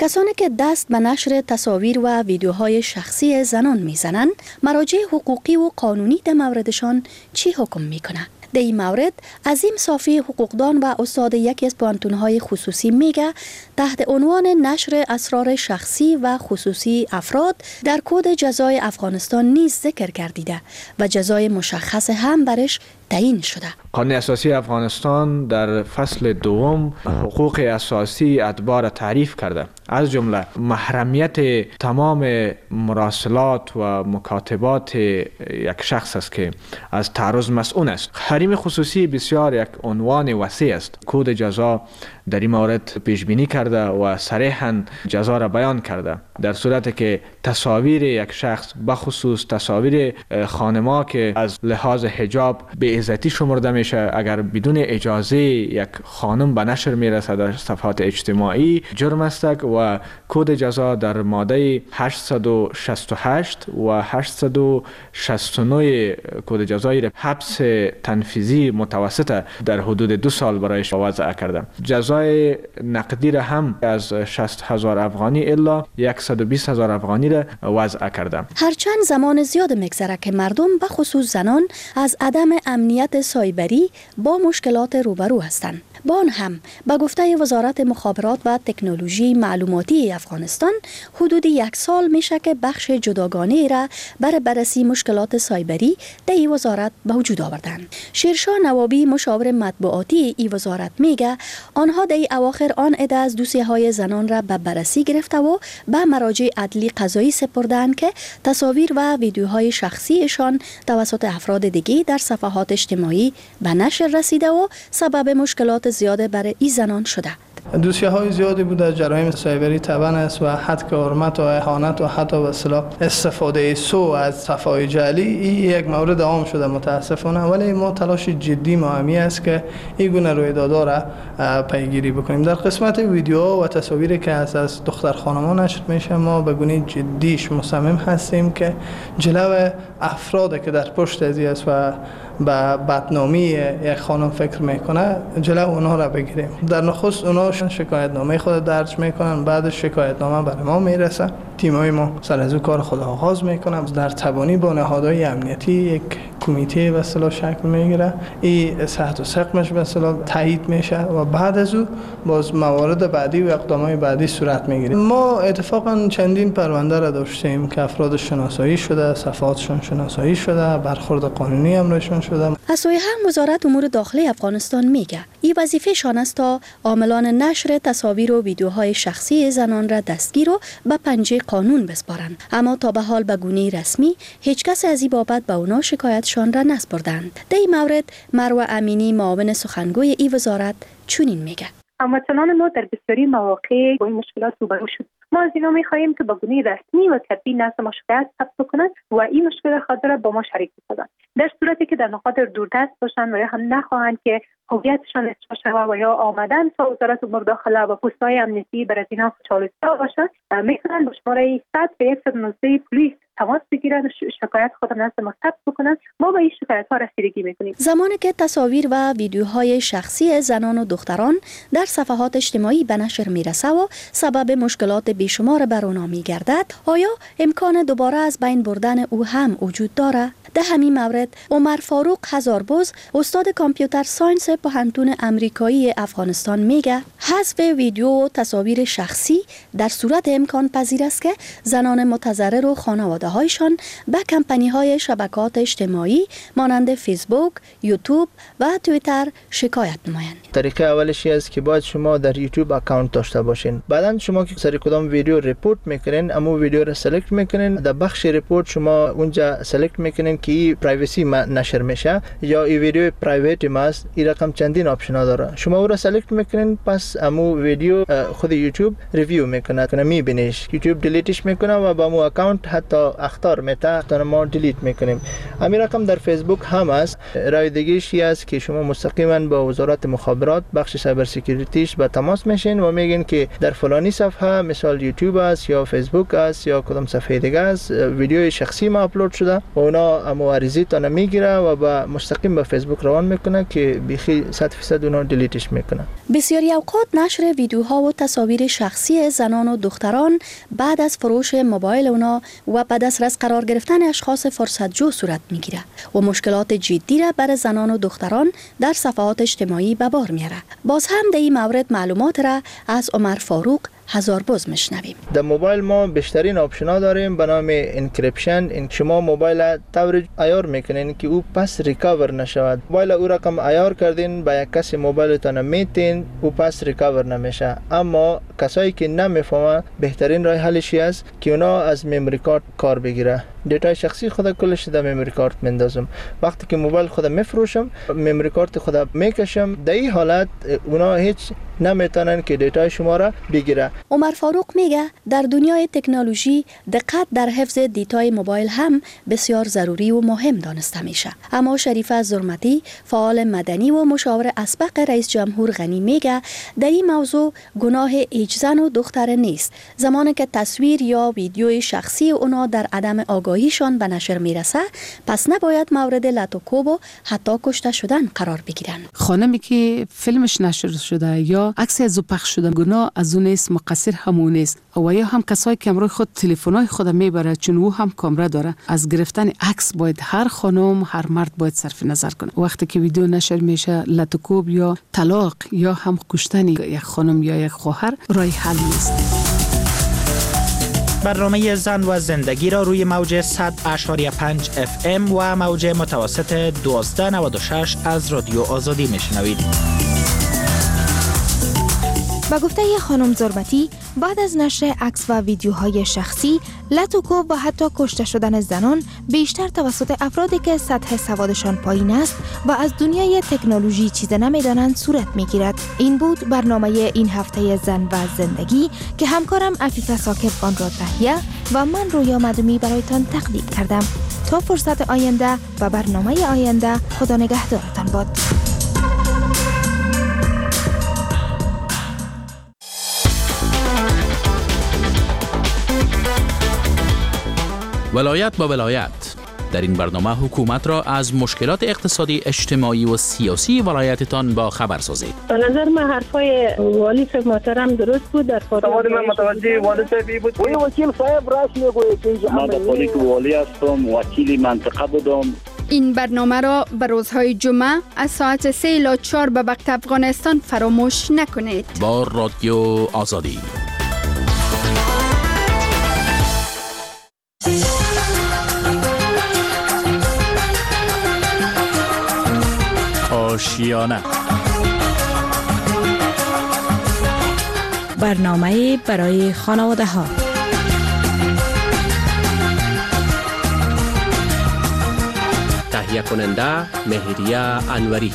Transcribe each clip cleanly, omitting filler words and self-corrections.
کسانی که دست به نشر تصاویر و ویدیوهای شخصی زنان میزنند، مراجع حقوقی و قانونی در موردشان چی حکم میکنه؟ در این مورد عظیم صافی حقوقدان و استاد یکی از پوهنتون‌های خصوصی میگه تحت عنوان نشر اسرار شخصی و خصوصی افراد در کد جزای افغانستان نیز ذکر گردیده و جزای مشخص هم برش تعیین شده. قانون اساسی افغانستان در فصل دوم حقوق اساسی اتباع را تعریف کرده، از جمله محرمیت تمام مراسلات و مکاتبات یک شخص است که از تعرض مسئول است. حریم خصوصی بسیار یک عنوان وسیع است. کد جزا در این مورد پیش بینی کرده و صریحاً جزا را بیان کرده. در صورتی که تصاویر یک شخص، بخصوص تصاویر خانما که از لحاظ حجاب به عزتی شمرده میشه، اگر بدون اجازه یک خانم به نشر میرسه در صفحات اجتماعی، جرم است و کد جزا در ماده 868 و 869 کد جزایی را حبس تنفیذی متوسط در حدود 2 سال برایش وضع کرده. جزای نقدی را هم از 60,000 افغانی الا 120,000 افغانی را وضع کرده. هرچند زمان زیاد میگذره که مردم به خصوص زنان از عدم امنیت سایبری با مشکلات روبرو هستند. با آن هم به گفته وزارت مخابرات و تکنولوژی معلوماتی افغانستان حدود 1 سال میشه که بخش جداگانه را برای بررسی مشکلات سایبری در این وزارت به وجود آوردند. شیرشاه نوابی مشاور مطبوعاتی این وزارت میگه آنها در اواخر آن عده از دوسیه‌های زنان را به بررسی گرفته و به مراجع عدلی قضایی سپردند که تصاویر و ویدیوهای شخصیشان توسط افراد دیگه در صفحات اجتماعی به نشر رسیده و سبب مشکلات زیاده برای این زنان شده. دوسیه های زیادی بود از جرایم سایبری طبعا است و حد حرمت و اهانت و حتی به اصطلاح استفاده سوء از صفحات جعلی این یک مورد عام شده متاسفانه، ولی ما تلاش جدی ما همی است که این گونه رویدادها را پیگیری بکنیم. در قسمت ویدیو و تصاویری که از دختر خانمان نشر میشه ما به گونه جدیش مصمم هستیم که جلو افرادی که در پشت ازی است و به بدنامی یک خانم فکر میکنه جلو اونها را بگیریم. در نخست اونها شکایت نامه خود درج میکنن، بعد شکایت نامه برای ما میرسه، تیمای ما سر از اون کار خود آغاز میکنن، در تبانی با نهادهای امنیتی یک کمیته به اصطلاح شکل میگیره، این صحت و سقمش به اصطلاح تایید میشه و بعد از اون باز موارد بعدی و اقدامات بعدی صورت میگیره. ما اتفاقا چندین پرونده را داشتیم که افراد شناسایی شده، صفحاتشون شناسایی شده، برخورد قانونی هم روشون شده. از سوی هم وزارت امور داخلی افغانستان میگه این وظیفه شان است تا عاملان نشر تصاویر و ویدیوهای شخصی زنان را دستگیر و به پنجه قانون بسپارند، اما تا به حال به گونه رسمی هیچ کس از این بابت به اونا شکایتشان را نسپردند. در این مورد مروه امینی معاون سخنگوی این وزارت چنین میگه: هموطنان ما در بسیاری مواقع با این مشکلات روبرو شد. ما از اینا می‌خواهیم که با گونه رسمی و طبیعی نزد ما شکایت ثبت کنند و این مشکل خود را با ما شریک کنند. در صورتی که در نقاط دوردست باشند و یا هم نخواهند که هویتشان افشا شود و یا آمدن تا وزارت امور داخله و پست‌های امنیتی برای اینا چالش‌جو باشند، میتونن با شماره 100 به 119 پلیس تماس بگیرن و شکایت خود نزد ما ثبت بکنن. ما به این شکایت‌ها رسیدگی می‌کنیم. زمانی که تصاویر و ویدیوهای شخصی زنان و دختران در صفحات اجتماعی به نشر میرسه و سبب مشکلات بیشمار بر آنها میگردد، آیا امکان دوباره از بین بردن او هم وجود دارد؟ در همین مورد عمر فاروق هزاربز استاد کامپیوتر ساینس پوهنتون امریکایی افغانستان میگه حذف ویدیو و تصاویر شخصی در صورت امکان پذیر است که زنان متضرر و خانواده‌هایشان به کمپانی‌های شبکات اجتماعی مانند فیسبوک، یوتیوب و توییتر شکایت نمایند. طریقه اولش است که باید شما در یوتیوب اکانت داشته باشین. بعداً شما که سر کدام ویدیو ریپورت میکنین، اما ویدیو را سلکت میکنین، در بخش ریپورت شما اونجا سلکت میکنین که این پرایوسی نشر میشه یا این ویدیو پرایوت ماست. این رقم چندین آپشن ها داره. شما او را سلکت میکنین، پس امو ویدیو خود یوتیوب ریویو میکنه، کنه میبینیش، یوتیوب دیلیتش میکنه و با مو اکانت حتی اختار میته تا ما دیلیت میکنیم. همین رقم در فیسبوک هم است. راه دیگه‌ش است که شما مستقیما با وزارت مخابرات بخش سایبر سکیوریتیش با تماس میشین و میگین که در فلانی صفحه مثال یوتیوب است یا فیسبوک است یا کدام صفحه دیگه است ویدیوی شخصی ما اپلود شده و اونا معارضی تا نمیگیره و با مستقیم به فیسبوک روان میکنه که بیخی که 100% اونا دیلیتش میکنن. بسیاری اوقات نشر ویدیوها و تصاویر شخصی زنان و دختران بعد از فروش موبایل اونا و به دسترس قرار گرفتن اشخاص فرصتجو صورت میگیره و مشکلات جدی را برای زنان و دختران در صفحات اجتماعی به بار میاره. باز هم در این مورد معلومات را از عمر فاروق هزاربز میشنویم. در موبایل ما بیشترین آپشن‌ها داریم به نام انکریپشن. این شما موبایل طور عیار میکنین که او پس ریکاور نشود. موبایل او رقم عیار کردین با یک کسی موبایلتون میتین او پس ریکاور نمیشه. اما کسایی که نمیفهمن بهترین راه حلش است که اونا از مموری کارت کار بگیره. دیتا شخصی خود کلش در مموری کارت میندازم. وقتی که موبایل خود میفروشم مموری کارت خود میکشم. در این حالت اونا هیچ نمیتونن که دیتا شما را بگیره. عمر فاروق میگه در دنیای تکنولوژی دقت در حفظ دیتای موبایل هم بسیار ضروری و مهم دانسته میشه. اما شریفه زرمتی فعال مدنی و مشاور اسبق رئیس جمهور غنی میگه در این موضوع گناه هیچ زن و دختر نیست. زمانی که تصویر یا ویدیوی شخصی اونا در عدم آگاهیشان به نشر میرسه پس نباید مورد لطوکوب و حتی کشته شدن قرار بگیرن. خانمی که فیلمش نشر شده یا عکس از او پخش شده گناه از اون نیست، مقصر همون نیست. و یا هم کسایی که امروز خود تلفن‌های خود میبره چون او هم کامera داره، از گرفتن عکس باید هر خانم هر مرد باید صرف نظر کنه. وقتی که ویدیو نشر میشه لطوکوب یا طلاق یا هم کشتن یک خانم یا یک خواهر راه حل نیست. برنامه زن و زندگی را روی موج 100.5 FM و موج متوسط 1296 از رادیو آزادی میشنوید. با گفته خانم زرمتی بعد از نشر عکس و ویدیوهای شخصی، لطوکوب و حتی کشته شدن زنان بیشتر توسط افرادی که سطح سوادشان پایین است و از دنیای تکنولوژی چیز نمیدانند صورت میگیرد. این بود برنامه این هفته زن و زندگی که همکارم عفیفه ساکب آن را تهیه و من رویا مدومی برایتان تقدیم کردم. تا فرصت آینده و برنامه آینده، خدا نگهدارتان باد. ولایت با ولایت. در این برنامه حکومت را از مشکلات اقتصادی، اجتماعی و سیاسی ولایتتان با خبر سازید. به نظر من حرفای والی صاحب محترم درست بود. در سوال من متوجه والی صاحبی بود. وکیل صاحب راست میگوید که من در پلیس والی هستم، وکیل منطقه بودم. این برنامه را به روزهای جمعه از ساعت 3 الی 4 به وقت افغانستان فراموش نکنید. با رادیو آزادی. آشیانه، برنامه برای خانواده ها. تهیه کننده مهریه انوری.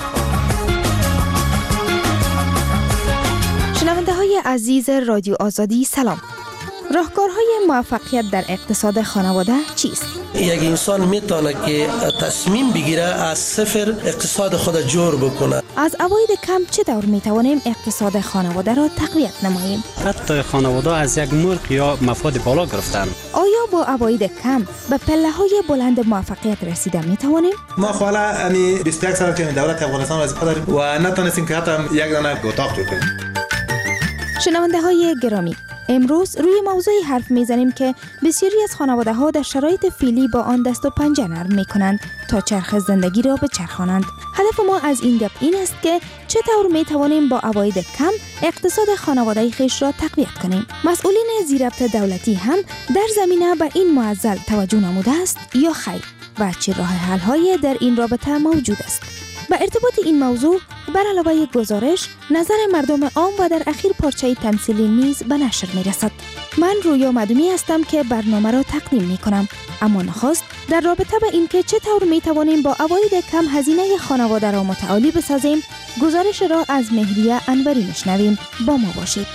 شنونده های عزیز رادیو آزادی سلام. راهکارهای موفقیت در اقتصاد خانواده چیست؟ یک انسان میتونه که تصمیم بگیره از صفر اقتصاد خود جور بکنه. از عواید کم چطور میتوانیم اقتصاد خانواده را تقویت نماییم؟ حتی خانواده از یک مرغ یا مفاد بالا گرفتن. آیا با عواید کم به پله‌های بلند موفقیت رسیدن میتوانیم؟ ما حالا 21 سال که دولت افغانستان وظیفه داریم و نتونستیم که حتی یک دانه اتاق جور کنیم. شنونده های گرامی، امروز روی موضوعی حرف میزنیم که بسیاری از خانواده ها در شرایط فعلی با آن دست و پنجه نرم می کنند تا چرخ زندگی را بچرخانند. هدف ما از این گپ این است که چطور می توانیم با عواید کم اقتصاد خانواده خویش را تقویت کنیم. مسئولین زیربط دولتی هم در زمینه به این معضل توجه نموده است یا خیر و چه راه حل های در این رابطه موجود است؟ به ارتباط این موضوع بر علاوه گزارش، نظر مردم عام و در اخیر پارچه تمثیلی نیز به نشر می رسد. من رویا مدومی هستم که برنامه را تقدیم می کنم. اما نخست در رابطه به این که چطور می توانیم با عواید کم هزینه خانواده را متعالی بسازیم، گزارش را از مهریه انوری میشنویم. با ما باشید.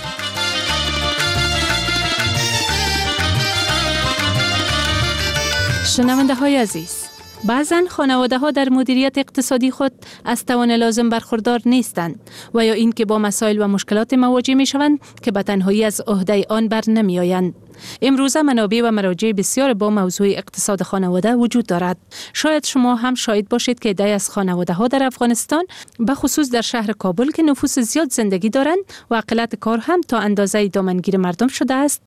شنونده های عزیز، بعضن خانواده ها در مدیریت اقتصادی خود از توان لازم برخوردار نیستند و یا اینکه با مسائل و مشکلات مواجه می شوند که به تنهایی از عهده آن بر نمی آیند. امروزه منابع و مراجع بسیار با موضوع اقتصاد خانواده وجود دارد. شاید شما هم شاهد باشید که عده‌ای از خانواده ها در افغانستان به خصوص در شهر کابل که نفوس زیاد زندگی دارند و اقلیت کار هم تا اندازه دامنگیر مردم شده است،